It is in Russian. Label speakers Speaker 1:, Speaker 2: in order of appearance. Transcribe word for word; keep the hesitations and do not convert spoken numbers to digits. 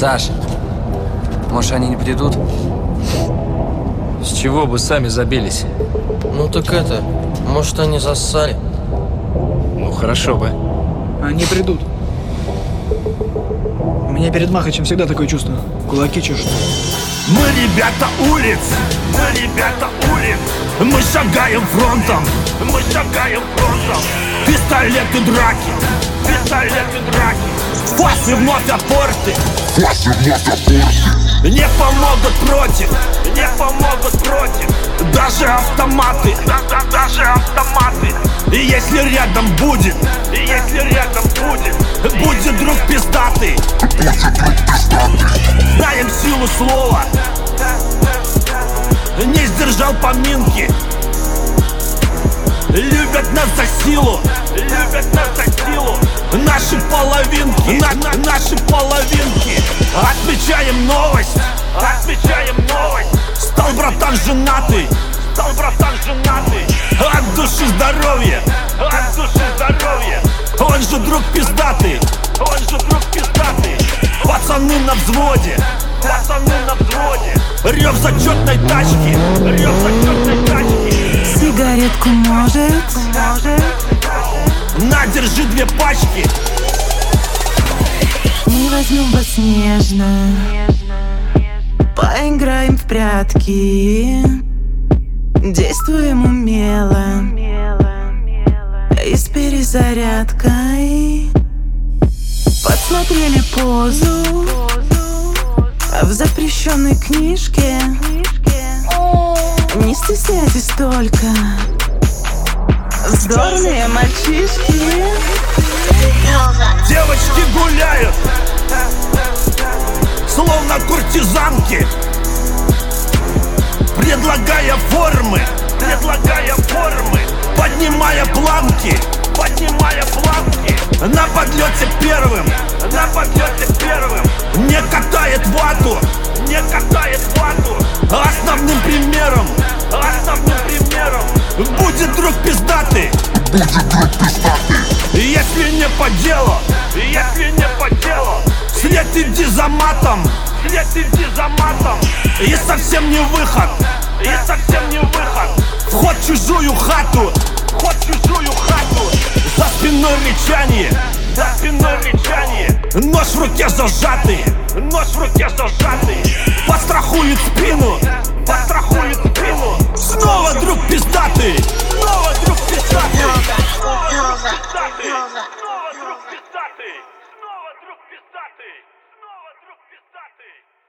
Speaker 1: Саш, может, они не придут?
Speaker 2: С чего бы сами забились?
Speaker 3: Ну так это, может, они зассали?
Speaker 2: Ну хорошо бы.
Speaker 4: Они придут. У меня перед Махачем всегда такое чувство. Кулаки чешут.
Speaker 5: Мы ребята улиц, мы ребята улиц. Мы шагаем фронтом, мы шагаем фронтом. Пистолеты драки, пистолеты драки. Фасы вновь опорты,
Speaker 6: Фасы вновь опорты.
Speaker 5: не помогут против, не помогут против. Даже автоматы, да, да, даже автоматы. И если рядом будет, и если рядом будет, будет друг пиздатый.
Speaker 6: Будет друг пиздатый.
Speaker 5: Знаем силу слова, не сдержал поминки. Любят нас за силу, любят нас за силу. Наши половинки, на, на, наши половинки. Отмечаем новость, отмечаем новость. Стал братан женатый, стал братан женатый. От души здоровья, от души здоровья. Он же друг пиздатый, он же друг пиздатый. Пацаны на взводе, пацаны на взводе. Рев зачетной тачки, рев зачетной тачки.
Speaker 7: Сигаретку может, может.
Speaker 5: На, держи две пачки.
Speaker 7: Не возьму вас нежно. Поиграем в прятки. Действуем умело и с перезарядкой. Подсмотрели позу в запрещенной книжке. Не стесняйтесь только. Вздорные мальчишки.
Speaker 5: Девочки гуляют, словно куртизанки, предлагая формы, предлагая формы, поднимая планки, поднимая планки. На подлете первым, на подлете первым. Не катает вату, не катает вату. Основным примером, основным примером будет друг пиздатый.
Speaker 6: Будет друг пиздатый.
Speaker 5: Если не по делу, если не по делу, след иди за матом, след иди за матом. И совсем не выход, и совсем не выход. Вход в чужую хату, вход в чужую хату. За спиной рычание, за спиной рычание. Нож в руке зажатый, нож в руке зажатый. Подстрахует спину, подстрахует спину. Снова друг пиздатый, снова друг пиздатый. Снова друг пиздатый, снова друг пиздатый, снова друг пиздатый, снова друг пиздатый.